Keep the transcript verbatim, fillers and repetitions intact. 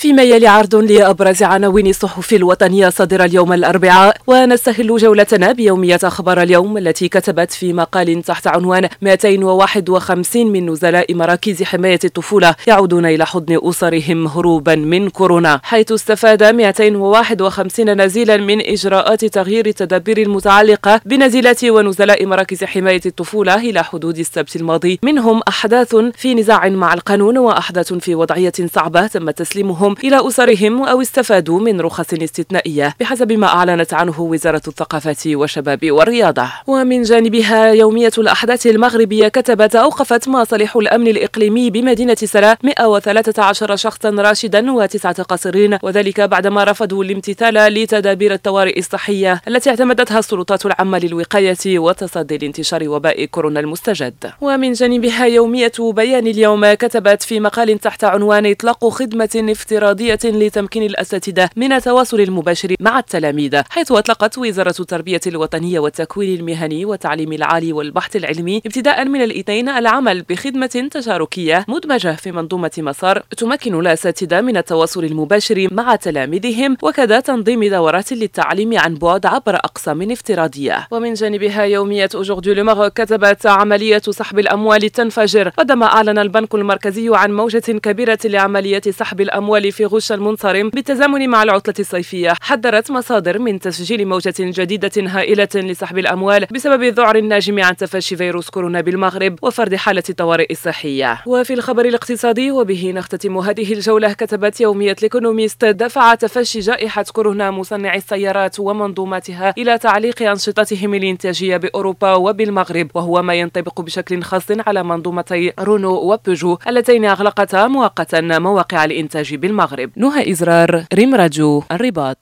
فيما يلي عرض لأبرز عناوين الصحف الوطنية صادرة اليوم الأربعاء، ونستهل جولتنا بيومية أخبار اليوم التي كتبت في مقال تحت عنوان مئتين وواحد وخمسين من نزلاء مراكز حماية الطفولة يعودون إلى حضن أسرهم هروبا من كورونا، حيث استفاد مئتين وواحد وخمسين نزيلا من إجراءات تغيير التدابير المتعلقة بنزيلات ونزلاء مراكز حماية الطفولة إلى حدود السبت الماضي، منهم أحداث في نزاع مع القانون وأحداث في وضعية صعبة تم تسليمهم إلى أسرهم أو استفادوا من رخص استثنائية بحسب ما أعلنت عنه وزارة الثقافة والشباب والرياضة. ومن جانبها يومية الأحداث المغربية كتبت: أوقفت مصالح الأمن الإقليمي بمدينة سلا مئة وثلاثة عشر شخصا راشدا وتسعة قاصرين، وذلك بعدما رفضوا الامتثال لتدابير الطوارئ الصحية التي اعتمدتها السلطات العامة للوقاية وتصدي لانتشار وباء كورونا المستجد. ومن جانبها يومية بيان اليوم كتبت في مقال تحت عنوان: إطلاق خدمة افتراضية لتمكين الأساتذة من التواصل المباشر مع التلاميذ، حيث أطلقت وزارة التربية الوطنية والتكوين المهني والتعليم العالي والبحث العلمي ابتداء من الاثنين العمل بخدمة تشاركية مدمجة في منظومة مسار تمكن الأساتذة من التواصل المباشر مع تلاميذهم، وكذا تنظيم دورات للتعليم عن بعد عبر أقسام افتراضية. ومن جانبها يومية أوجوردي لو ماغ كتبت: عملية سحب الأموال تنفجر، بعدما أعلن البنك المركزي عن موجة كبيرة لعمليات سحب الأموال في غش المنصرم بالتزامن مع العطلة الصيفية. حذرت مصادر من تسجيل موجة جديدة هائلة لسحب الأموال بسبب الذعر الناجم عن تفشي فيروس كورونا بالمغرب وفرض حالة الطوارئ الصحية. وفي الخبر الاقتصادي وبه نختتم هذه الجولة، كتبت يومية ليكونوميست: دفع تفشي جائحة كورونا مصنعي السيارات ومنظوماتها إلى تعليق أنشطتهم الإنتاجية بأوروبا وبالمغرب، وهو ما ينطبق بشكل خاص على منظومتي رونو وبيجو اللتين أغلقتا مؤقتا مواقع الإنتاج بالمغرب. نهى إزرار، ريم راديو، الرباط.